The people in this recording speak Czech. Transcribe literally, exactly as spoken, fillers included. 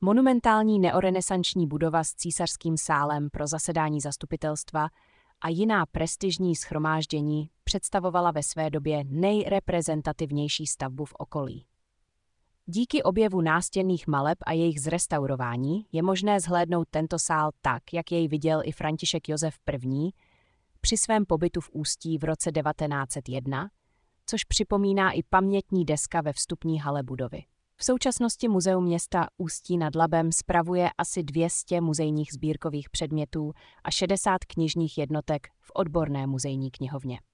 Monumentální neorenesanční budova s císařským sálem pro zasedání zastupitelstva a jiná prestižní shromáždění představovala ve své době nejreprezentativnější stavbu v okolí. Díky objevu nástěnných maleb a jejich zrestaurování je možné zhlédnout tento sál tak, jak jej viděl i František Josef I. při svém pobytu v Ústí v roce devatenáct set jedna, což připomíná i pamětní deska ve vstupní hale budovy. V současnosti Muzeum města Ústí nad Labem spravuje asi dvě stě muzejních sbírkových předmětů a šedesát knižních jednotek v odborné muzejní knihovně.